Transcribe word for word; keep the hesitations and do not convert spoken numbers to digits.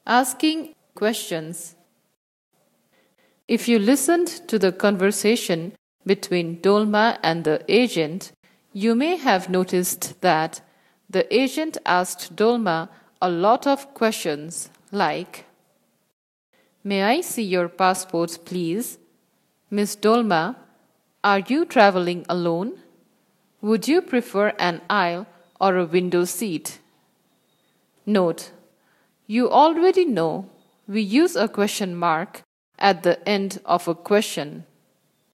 Asking questions. If you listened to the conversation between Dolma and the agent, you may have noticed that the agent asked Dolma a lot of questions like, "May I see your passport, please? Miss Dolma, are you traveling alone? Would you prefer an aisle or a window seat?" Note: you already know we use a question mark at the end of a question.